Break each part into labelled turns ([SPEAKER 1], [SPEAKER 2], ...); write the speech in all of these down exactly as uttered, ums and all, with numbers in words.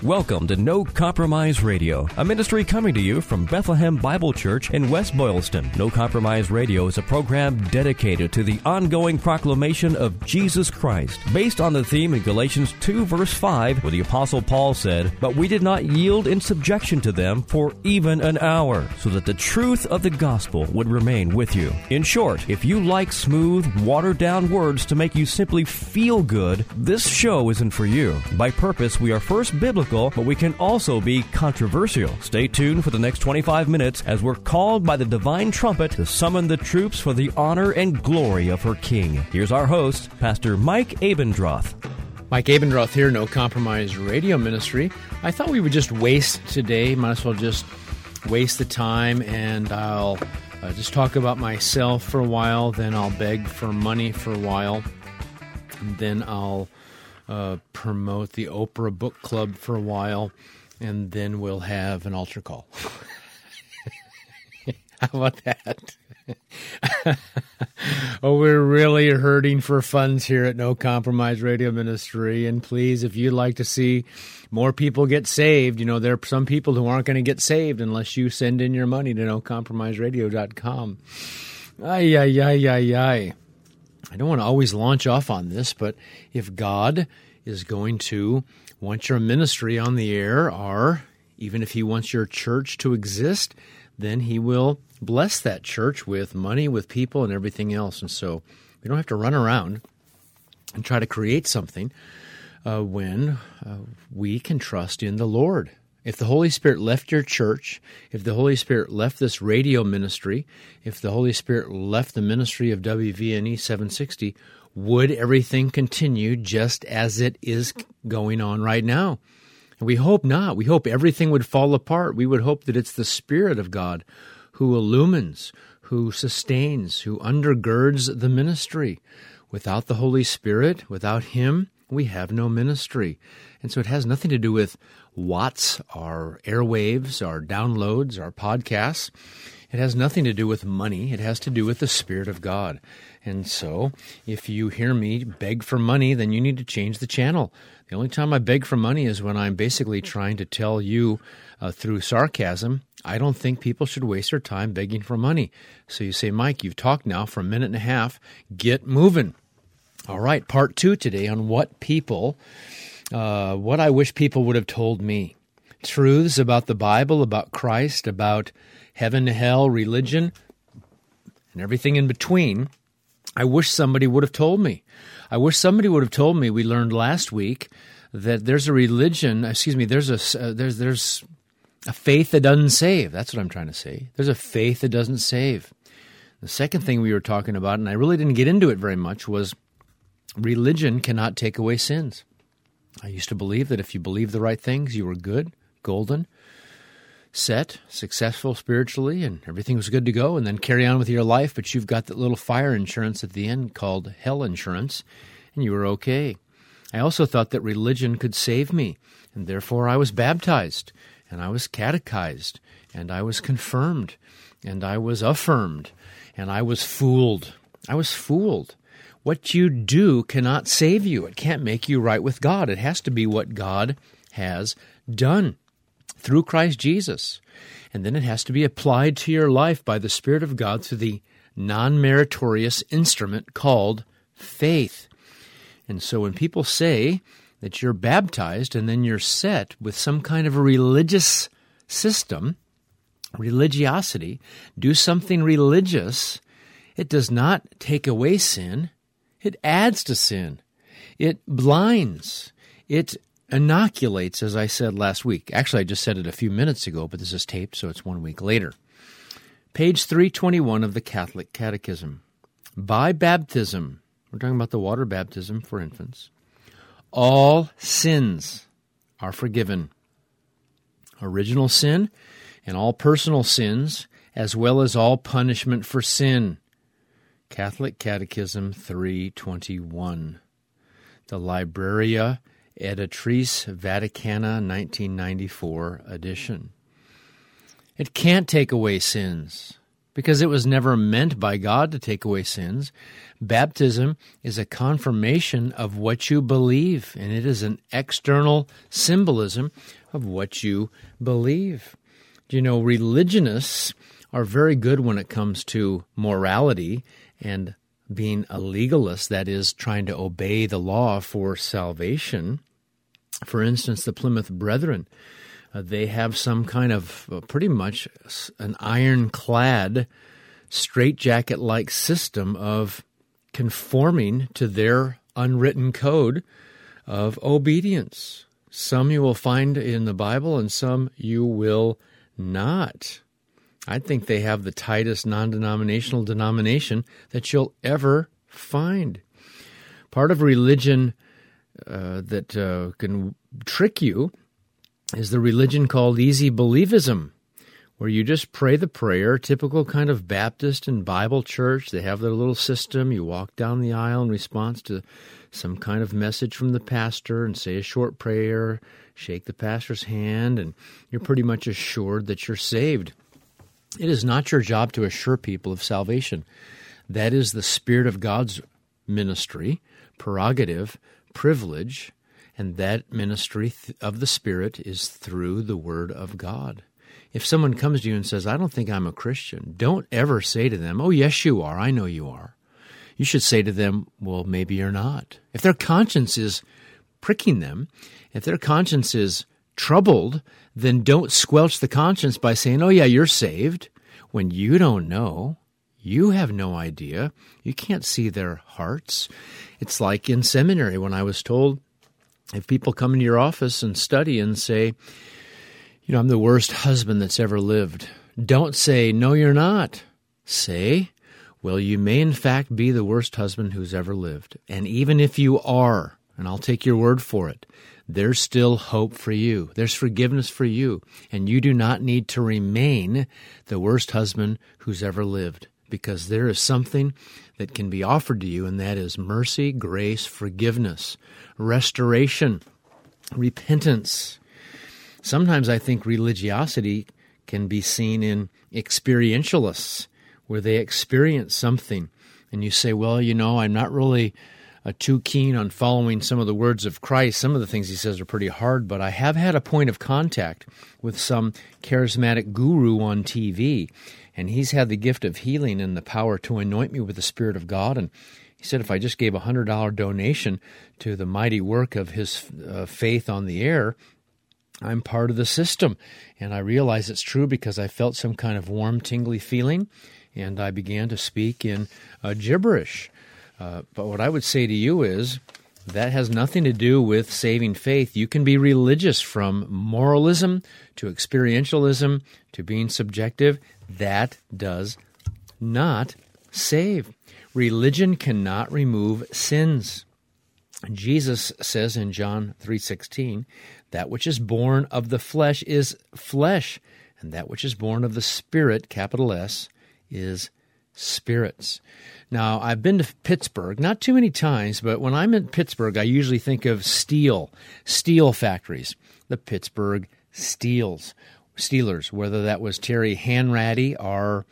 [SPEAKER 1] Welcome to No Compromise Radio, a ministry coming to you from Bethlehem Bible Church in West Boylston. No Compromise Radio is a program dedicated to the ongoing proclamation of Jesus Christ, based on the theme in Galatians two, verse five, where the Apostle Paul said, "But we did not yield in subjection to them for even an hour, so that the truth of the gospel would remain with you." In short, if you like smooth, watered-down words to make you simply feel good, this show isn't for you. By purpose, we are first biblical, but we can also be controversial. Stay tuned for the next twenty-five minutes as we're called by the divine trumpet to summon the troops for the honor and glory of her King. Here's our host, Pastor Mike Abendroth.
[SPEAKER 2] Mike Abendroth here, No Compromise Radio Ministry. I thought we would just waste today, might as well just waste the time, and I'll uh, just talk about myself for a while, then I'll beg for money for a while, and then I'll Uh, promote the Oprah Book Club for a while, and then we'll have an altar call. How about that? Oh, we're really hurting for funds here at No Compromise Radio Ministry, and please, if you'd like to see more people get saved, you know, there are some people who aren't going to get saved unless you send in your money to no compromise radio dot com. Ay, ay, ay, ay, ay. I don't want to always launch off on this, but if God is going to want your ministry on the air, or even if he wants your church to exist, then he will bless that church with money, with people, and everything else. And so we don't have to run around and try to create something uh, when uh, we can trust in the Lord. If the Holy Spirit left your church, if the Holy Spirit left this radio ministry, if the Holy Spirit left the ministry of W V N E seven sixty, would everything continue just as it is going on right now? And we hope not. We hope everything would fall apart. We would hope that it's the Spirit of God who illumines, who sustains, who undergirds the ministry. Without the Holy Spirit, without Him, we have no ministry. And so it has nothing to do with watts, our airwaves, our downloads, our podcasts. It has nothing to do with money. It has to do with the Spirit of God. And so if you hear me beg for money, then you need to change the channel. The only time I beg for money is when I'm basically trying to tell you uh, through sarcasm, I don't think people should waste their time begging for money. So you say, Mike, you've talked now for a minute and a half. Get moving. All right, part two today on what people, uh, what I wish people would have told me. Truths about the Bible, about Christ, about heaven, hell, religion, and everything in between. I wish somebody would have told me. I wish somebody would have told me. We learned last week that there's a religion, excuse me, there's a, uh, there's, there's a faith that doesn't save. That's what I'm trying to say. There's a faith that doesn't save. The second thing we were talking about, and I really didn't get into it very much, was religion cannot take away sins. I used to believe that if you believed the right things, you were good, golden, set, successful spiritually, and everything was good to go, and then carry on with your life, but you've got that little fire insurance at the end called hell insurance, and you were okay. I also thought that religion could save me, and therefore I was baptized, and I was catechized, and I was confirmed, and I was affirmed, and I was fooled. I was fooled. What you do cannot save you. It can't make you right with God. It has to be what God has done through Christ Jesus. And then it has to be applied to your life by the Spirit of God through the non-meritorious instrument called faith. And so when people say that you're baptized and then you're set with some kind of a religious system, religiosity, do something religious, it does not take away sin. It adds to sin. It blinds. It inoculates, as I said last week. Actually, I just said it a few minutes ago, but this is taped, so it's one week later. Page three twenty-one of the Catholic Catechism. By baptism, we're talking about the water baptism for infants, all sins are forgiven. Original sin and all personal sins, as well as all punishment for sin. Catholic Catechism three twenty-one. The Libraria Editrice Vaticana nineteen ninety-four edition. It can't take away sins. because it was never meant by God to take away sins. Baptism is a confirmation of what you believe, and it is an external symbolism of what you believe. You know, religionists are very good when it comes to morality and being a legalist, that is, trying to obey the law for salvation. For instance, the Plymouth Brethren, uh, they have some kind of uh, pretty much an ironclad, straitjacket-like system of conforming to their unwritten code of obedience. Some you will find in the Bible and some you will not. I think they have the tightest non-denominational denomination that you'll ever find. Part of religion uh, that uh, can trick you is the religion called easy believism, where you just pray the prayer, typical kind of Baptist and Bible church. They have their little system. You walk down the aisle in response to some kind of message from the pastor and say a short prayer, shake the pastor's hand, and you're pretty much assured that you're saved. It is not your job to assure people of salvation. That is the Spirit of God's ministry, prerogative, privilege, and that ministry of the Spirit is through the Word of God. If someone comes to you and says, I don't think I'm a Christian, don't ever say to them, oh, yes, you are. I know you are. You should say to them, well, maybe you're not. If their conscience is pricking them, if their conscience is troubled, then don't squelch the conscience by saying, oh, yeah, you're saved, when you don't know. You have no idea. You can't see their hearts. It's like in seminary when I was told, if people come into your office and study and say, you know, I'm the worst husband that's ever lived, don't say, no, you're not. Say, well, you may in fact be the worst husband who's ever lived. And even if you are, and I'll take your word for it, there's still hope for you. There's forgiveness for you. And you do not need to remain the worst husband who's ever lived, because there is something that can be offered to you, and that is mercy, grace, forgiveness, restoration, repentance. Sometimes I think religiosity can be seen in experientialists, where they experience something, and you say, well, you know, I'm not really uh, too keen on following some of the words of Christ. Some of the things he says are pretty hard, but I have had a point of contact with some charismatic guru on T V, and he's had the gift of healing and the power to anoint me with the Spirit of God. And he said if I just gave a one hundred dollars donation to the mighty work of his uh, faith on the air, I'm part of the system. And I realize it's true because I felt some kind of warm, tingly feeling, and I began to speak in uh, gibberish. Uh, but what I would say to you is that has nothing to do with saving faith. You can be religious from moralism to experientialism to being subjective. That does not save. Religion cannot remove sins. Jesus says in John three sixteen, that which is born of the flesh is flesh, and that which is born of the Spirit, capital S, is spirits. Now, I've been to Pittsburgh, not too many times, but when I'm in Pittsburgh, I usually think of steel, steel factories, the Pittsburgh Steels, Steelers, whether that was Terry Hanratty or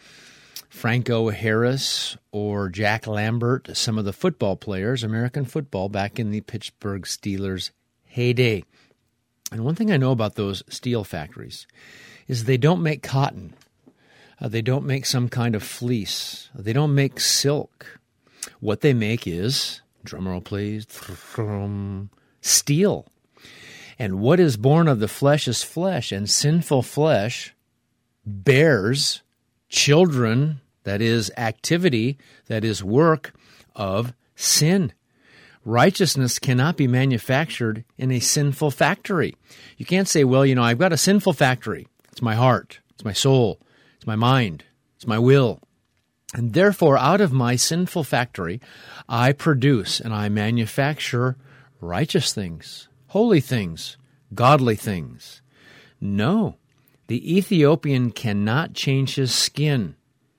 [SPEAKER 2] Franco Harris or Jack Lambert, some of the football players, American football, back in the Pittsburgh Steelers' heyday. And one thing I know about those steel factories is they don't make cotton. Uh, they don't make some kind of fleece. They don't make silk. What they make is, drumroll please, steel. And what is born of the flesh is flesh, and sinful flesh bears children, that is activity, that is work of sin. Righteousness cannot be manufactured in a sinful factory. You can't say, well, you know, I've got a sinful factory. It's my heart. It's my soul. It's my mind. It's my will. And therefore, out of my sinful factory, I produce and I manufacture righteous things, holy things, godly things. No, the Ethiopian cannot change his skin.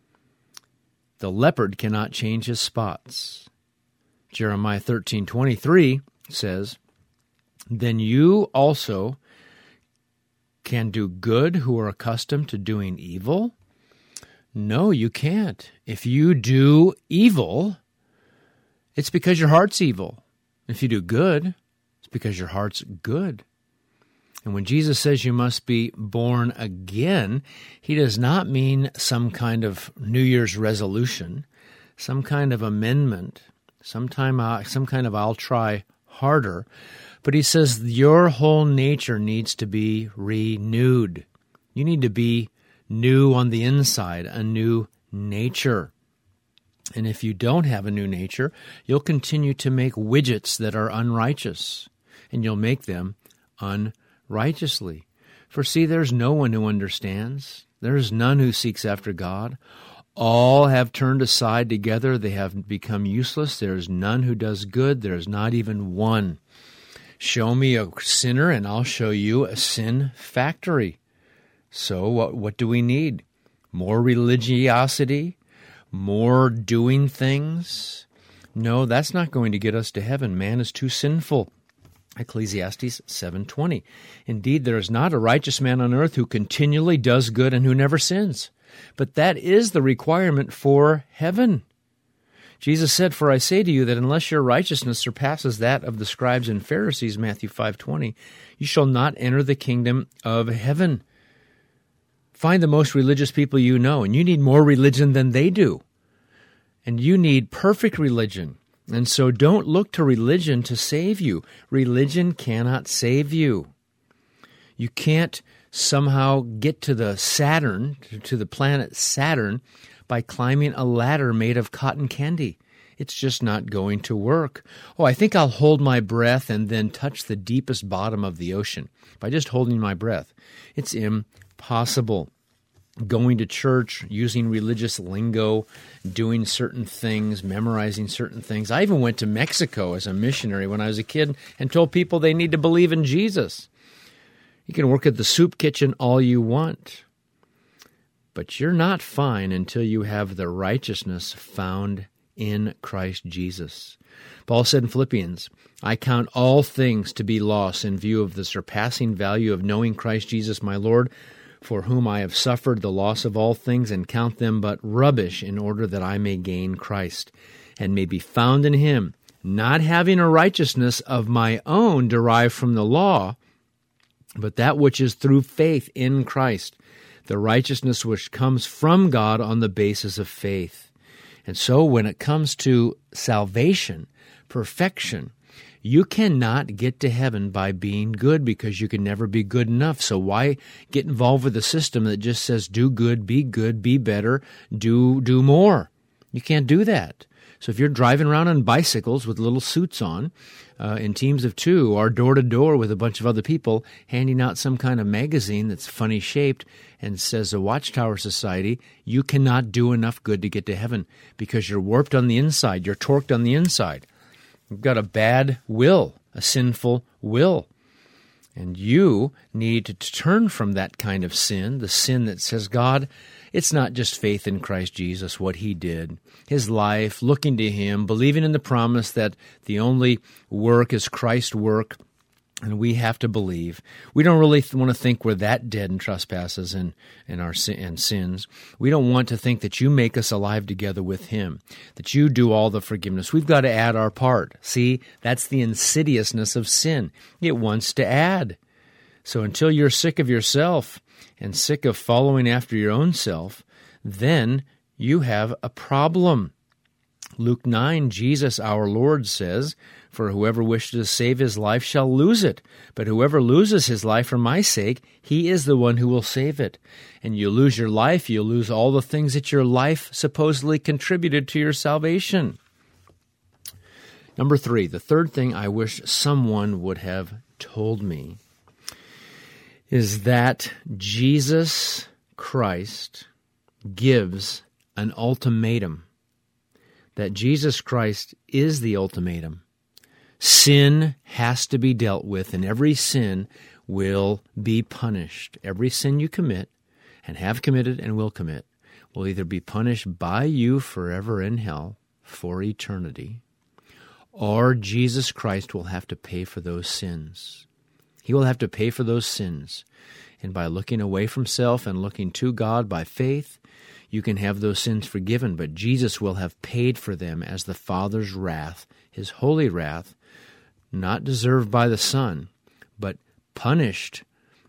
[SPEAKER 2] The leopard cannot change his spots. Jeremiah thirteen twenty-three says, then you also can do good who are accustomed to doing evil. No, you can't. If you do evil, it's because your heart's evil. If you do good, it's because your heart's good. And when Jesus says you must be born again, he does not mean some kind of New Year's resolution, some kind of amendment, sometime, uh, some kind of I'll try harder. But he says your whole nature needs to be renewed. You need to be new on the inside, a new nature. And if you don't have a new nature, you'll continue to make widgets that are unrighteous, and you'll make them unrighteous. righteously. For see, there's no one who understands. There is none who seeks after God. All have turned aside together. They have become useless. There is none who does good. There is not even one. Show me a sinner, and I'll show you a sin factory. So what, what do we need? More religiosity? More doing things? No, that's not going to get us to heaven. Man is too sinful. Ecclesiastes seven twenty. Indeed, there is not a righteous man on earth who continually does good and who never sins. But that is the requirement for heaven. Jesus said, "For I say to you that unless your righteousness surpasses that of the scribes and Pharisees," Matthew five twenty, "you shall not enter the kingdom of heaven." Find the most religious people you know, and you need more religion than they do. And you need perfect religion. And so don't look to religion to save you. Religion cannot save you. You can't somehow get to the Saturn, to the planet Saturn, by climbing a ladder made of cotton candy. It's just not going to work. Oh, I think I'll hold my breath and then touch the deepest bottom of the ocean by just holding my breath. It's impossible. Going to church, using religious lingo, doing certain things, memorizing certain things. I even went to Mexico as a missionary when I was a kid and told people they need to believe in Jesus. You can work at the soup kitchen all you want, but you're not fine until you have the righteousness found in Christ Jesus. Paul said in Philippians, "I count all things to be loss in view of the surpassing value of knowing Christ Jesus my Lord, for whom I have suffered the loss of all things, and count them but rubbish, in order that I may gain Christ, and may be found in him, not having a righteousness of my own derived from the law, but that which is through faith in Christ, the righteousness which comes from God on the basis of faith." And so when it comes to salvation, perfection, you cannot get to heaven by being good, because you can never be good enough. So why get involved with a system that just says do good, be good, be better, do do more? You can't do that. So if you're driving around on bicycles with little suits on, uh, in teams of two, or door to door with a bunch of other people, handing out some kind of magazine that's funny shaped and says a Watchtower Society, you cannot do enough good to get to heaven, because you're warped on the inside, you're torqued on the inside. You've got a bad will, a sinful will. And you need to turn from that kind of sin, the sin that says, God, it's not just faith in Christ Jesus, what he did, his life, looking to him, believing in the promise that the only work is Christ's work, and we have to believe. We don't really want to think we're that dead in trespasses and, and our sin, and sins. We don't want to think that you make us alive together with him, that you do all the forgiveness. We've got to add our part. See, that's the insidiousness of sin. It wants to add. So until you're sick of yourself and sick of following after your own self, then you have a problem. Luke nine, Jesus, our Lord, says, "For whoever wishes to save his life shall lose it. But whoever loses his life for my sake, he is the one who will save it." And you lose your life, you lose all the things that your life supposedly contributed to your salvation. Number three, the third thing I wish someone would have told me is that Jesus Christ gives an ultimatum. That Jesus Christ is the ultimatum. Sin has to be dealt with, and every sin will be punished. Every sin you commit, and have committed and will commit, will either be punished by you forever in hell for eternity, or Jesus Christ will have to pay for those sins. He will have to pay for those sins. And by looking away from self and looking to God by faith, you can have those sins forgiven, but Jesus will have paid for them as the Father's wrath, his holy wrath, not deserved by the Son, but punished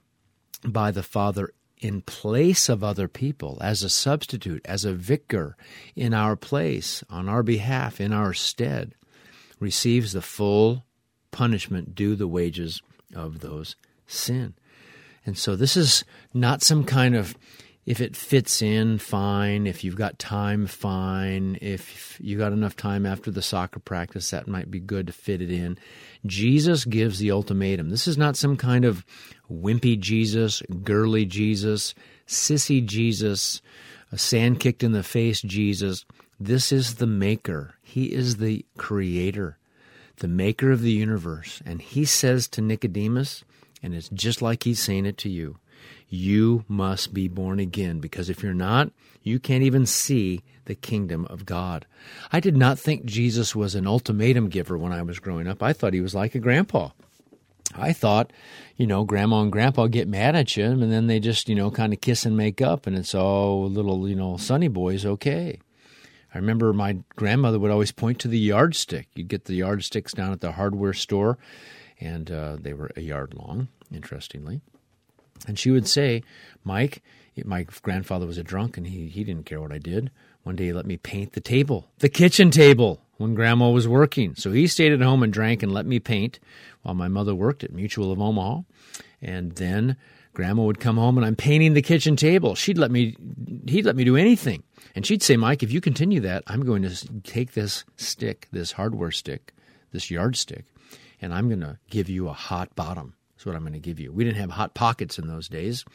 [SPEAKER 2] by the Father in place of other people, as a substitute, as a vicar in our place, on our behalf, in our stead, receives the full punishment due the wages of those sin. And so this is not some kind of, if it fits in, fine. If you've got time, fine. If you got enough time after the soccer practice, that might be good to fit it in. Jesus gives the ultimatum. This is not some kind of wimpy Jesus, girly Jesus, sissy Jesus, a sand-kicked-in-the-face Jesus. This is the maker. He is the creator, the maker of the universe. And he says to Nicodemus, and it's just like he's saying it to you, you must be born again, because if you're not, you can't even see the kingdom of God. I did not think Jesus was an ultimatum giver when I was growing up. I thought he was like a grandpa. I thought, you know, grandma and grandpa get mad at you, and then they just, you know, kind of kiss and make up, and it's all little, you know, sonny boys, okay. I remember my grandmother would always point to the yardstick. You'd get the yardsticks down at the hardware store, and uh, they were a yard long, interestingly. And she would say, Mike, my grandfather was a drunk, and he, he didn't care what I did. One day he let me paint the table, the kitchen table, when Grandma was working. So he stayed at home and drank and let me paint while my mother worked at Mutual of Omaha. And then Grandma would come home, and I'm painting the kitchen table. She'd let me, he'd let me do anything. And she'd say, Mike, if you continue that, I'm going to take this stick, this hardware stick, this yardstick, and I'm going to give you a hot bottom. That's what I'm going to give you. We didn't have hot pockets in those days,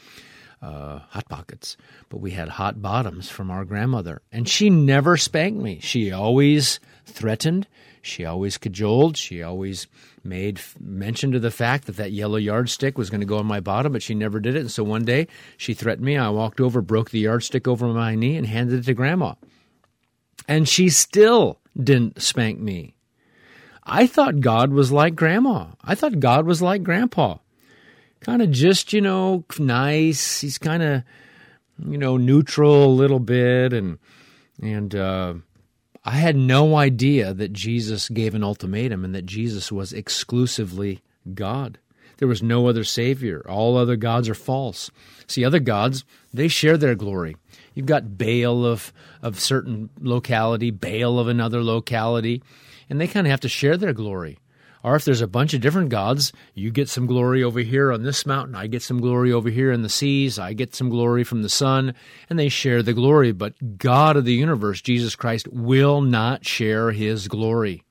[SPEAKER 2] uh, hot pockets, but we had hot bottoms from our grandmother. And she never spanked me. She always threatened. She always cajoled. She always made mention to the fact that that yellow yardstick was going to go on my bottom, but she never did it. And so one day she threatened me. I walked over, broke the yardstick over my knee, and handed it to Grandma. And she still didn't spank me. I thought God was like Grandma. I thought God was like Grandpa. Kind of just, you know, nice. He's kind of, you know, neutral a little bit. And, and uh, I had no idea that Jesus gave an ultimatum and that Jesus was exclusively God. There was no other Savior. All other gods are false. See, other gods, they share their glory. You've got Baal of, of certain locality, Baal of another locality, and they kind of have to share their glory. Or if there's a bunch of different gods, you get some glory over here on this mountain, I get some glory over here in the seas, I get some glory from the sun, and they share the glory. But God of the universe, Jesus Christ, will not share his glory.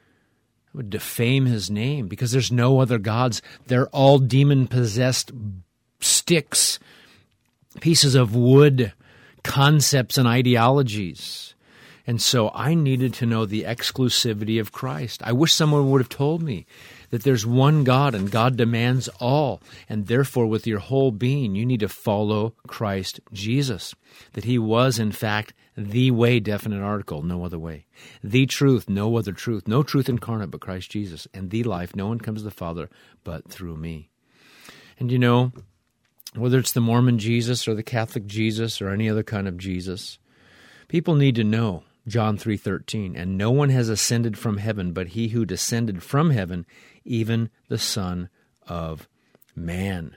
[SPEAKER 2] It would defame his name, because there's no other gods. They're all demon-possessed sticks, pieces of wood, concepts and ideologies. And so I needed to know the exclusivity of Christ. I wish someone would have told me that there's one God and God demands all. And therefore, with your whole being, you need to follow Christ Jesus. That he was, in fact, the way, definite article, no other way. The truth, no other truth. No truth incarnate but Christ Jesus. And the life, no one comes to the Father but through me. And you know, whether it's the Mormon Jesus or the Catholic Jesus or any other kind of Jesus, people need to know John three thirteen, and no one has ascended from heaven but he who descended from heaven, even the Son of Man.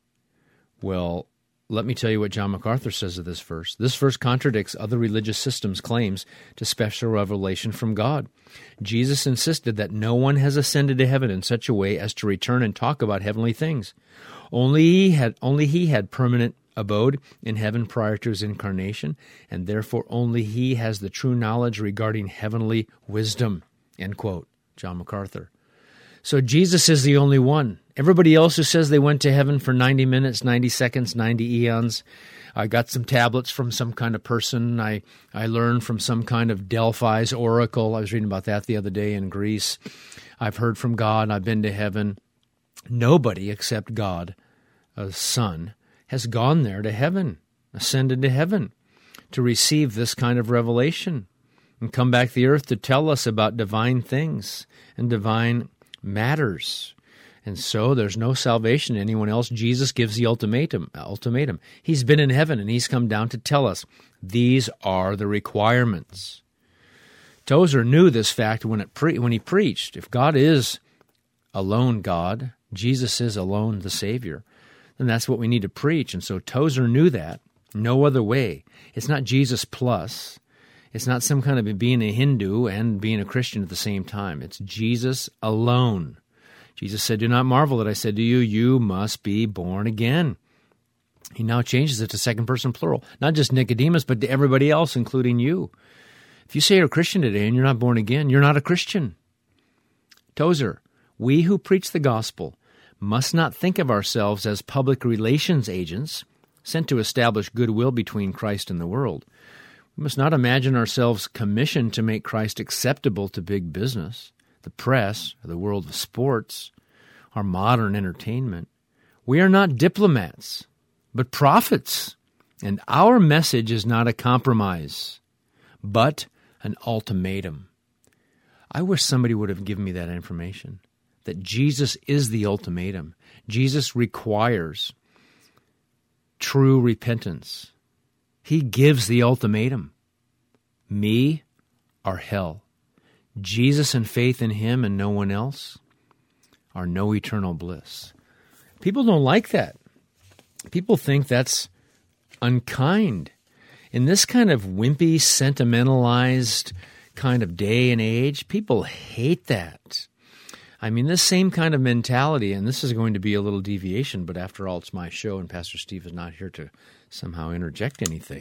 [SPEAKER 2] Well, let me tell you what John MacArthur says of this verse. This verse contradicts other religious systems' claims to special revelation from God. Jesus insisted that no one has ascended to heaven in such a way as to return and talk about heavenly things. Only he had, only he had permanent abode in heaven prior to his incarnation, and therefore only he has the true knowledge regarding heavenly wisdom, end quote, John MacArthur. So Jesus is the only one. Everybody else who says they went to heaven for ninety minutes, ninety seconds, ninety eons, I got some tablets from some kind of person. I, I learned from some kind of Delphi's oracle. I was reading about that the other day in Greece. I've heard from God. I've been to heaven. Nobody except God, a Son, has gone there to heaven, ascended to heaven, to receive this kind of revelation and come back to the earth to tell us about divine things and divine matters. And so there's no salvation to anyone else. Jesus gives the ultimatum. ultimatum. He's been in heaven, and he's come down to tell us, These are the requirements. Tozer knew this fact when it pre- when he preached. If God is alone God, Jesus is alone the Savior, then that's what we need to preach. And so Tozer knew that. No other way. It's not Jesus plus. It's not some kind of being a Hindu and being a Christian at the same time. It's Jesus alone. Jesus said, "Do not marvel that I said to you, you must be born again." He now changes it to second person plural. Not just Nicodemus, but to everybody else, including you. If you say you're a Christian today and you're not born again, you're not a Christian. Tozer, we who preach the gospel must not think of ourselves as public relations agents sent to establish goodwill between Christ and the world. We must not imagine ourselves commissioned to make Christ acceptable to big business, the press, or the world of sports, or modern entertainment. We are not diplomats, but prophets, and our message is not a compromise, but an ultimatum. I wish somebody would have given me that information, that Jesus is the ultimatum. Jesus requires true repentance. He gives the ultimatum. Me or hell. Jesus and faith in Him and no one else are no eternal bliss. People don't like that. People think that's unkind. In this kind of wimpy, sentimentalized kind of day and age, people hate that. I mean, this same kind of mentality, and this is going to be a little deviation, but after all, it's my show, and Pastor Steve is not here to somehow interject anything.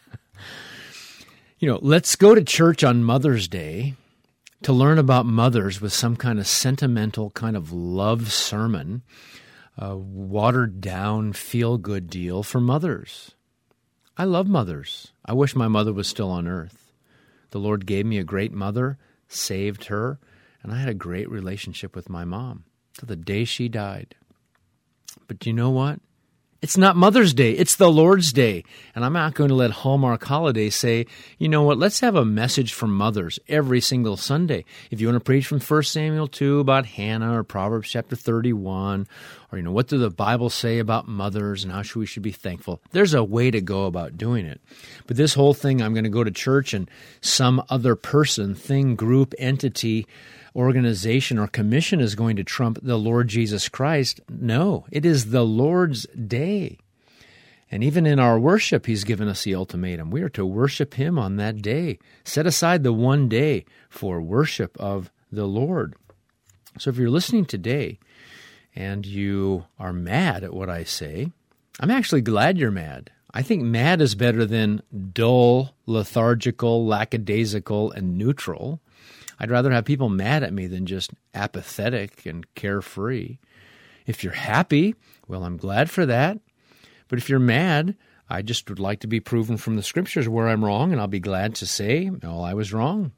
[SPEAKER 2] You know, let's go to church on Mother's Day to learn about mothers with some kind of sentimental kind of love sermon, a watered-down, feel-good deal for mothers. I love mothers. I wish my mother was still on earth. The Lord gave me a great mother, saved her, and I had a great relationship with my mom till the day she died. But you know what? It's not Mother's Day. It's the Lord's Day. And I'm not going to let Hallmark Holiday say, you know what, let's have a message for mothers every single Sunday. If you want to preach from First Samuel two about Hannah or Proverbs chapter thirty-one, or, you know, what does the Bible say about mothers and how should we should be thankful, there's a way to go about doing it. But this whole thing, I'm going to go to church and some other person, thing, group, entity, organization, or commission is going to trump the Lord Jesus Christ. No, it is the Lord's day. And even in our worship, He's given us the ultimatum. We are to worship Him on that day. Set aside the one day for worship of the Lord. So if you're listening today and you are mad at what I say, I'm actually glad you're mad. I think mad is better than dull, lethargical, lackadaisical, and neutral. I'd rather have people mad at me than just apathetic and carefree. If you're happy, well, I'm glad for that. But if you're mad, I just would like to be proven from the Scriptures where I'm wrong, and I'll be glad to say, no, I was wrong.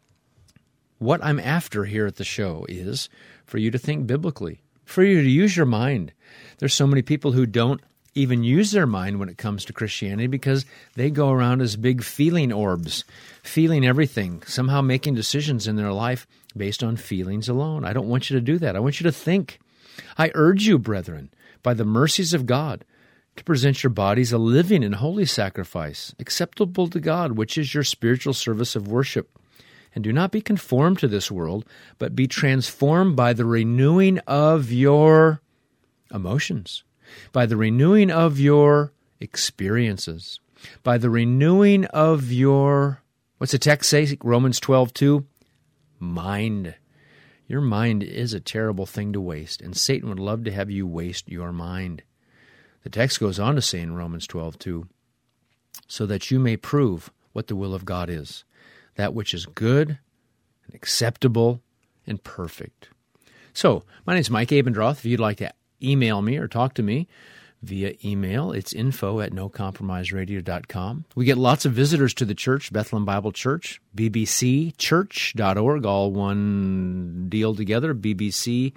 [SPEAKER 2] What I'm after here at the show is for you to think biblically, for you to use your mind. There's so many people who don't even use their mind when it comes to Christianity because they go around as big feeling orbs, feeling everything, somehow making decisions in their life based on feelings alone. I don't want you to do that. I want you to think. I urge you, brethren, by the mercies of God, to present your bodies a living and holy sacrifice, acceptable to God, which is your spiritual service of worship. And do not be conformed to this world, but be transformed by the renewing of your emotions, by the renewing of your experiences, by the renewing of your, what's the text say? Romans twelve two, mind. Your mind is a terrible thing to waste, and Satan would love to have you waste your mind. The text goes on to say in Romans twelve two, so that you may prove what the will of God is, that which is good and acceptable and perfect. So, my name is Mike Abendroth. If you'd like to email me or talk to me via email, it's info at no compromise radio dot com. We get lots of visitors to the church, Bethlehem Bible Church, b b c church dot org, all one deal together, b b c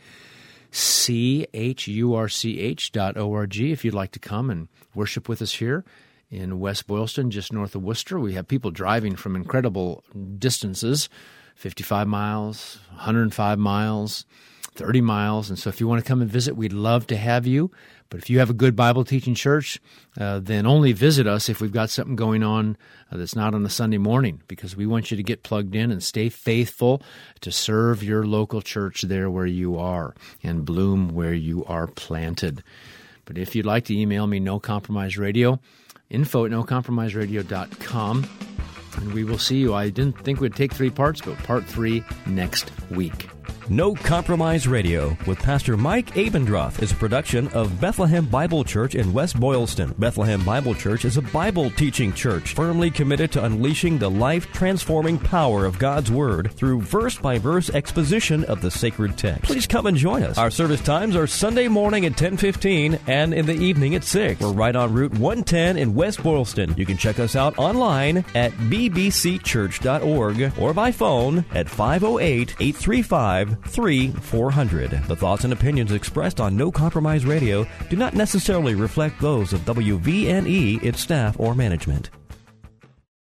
[SPEAKER 2] c h u r c h dot org. If you'd like to come and worship with us here in West Boylston, just north of Worcester. We have people driving from incredible distances, fifty-five miles, one hundred five miles, thirty miles. And so if you want to come and visit, we'd love to have you. But if you have a good Bible teaching church, uh, then only visit us if we've got something going on uh, that's not on a Sunday morning, because we want you to get plugged in and stay faithful to serve your local church there where you are and bloom where you are planted. But if you'd like to email me, No Compromise Radio, info at no compromise radio dot com, and we will see you. I didn't think we'd take three parts, but part three next week.
[SPEAKER 1] No Compromise Radio with Pastor Mike Abendroth is a production of Bethlehem Bible Church in West Boylston. Bethlehem Bible Church is a Bible teaching church firmly committed to unleashing the life-transforming power of God's Word through verse-by-verse exposition of the sacred text. Please come and join us. Our service times are Sunday morning at ten fifteen and in the evening at six. We're right on Route one ten in West Boylston. You can check us out online at b b c church dot org or by phone at five oh eight, eight three five, three four hundred. The thoughts and opinions expressed on No Compromise Radio do not necessarily reflect those of W V N E, its staff, or management.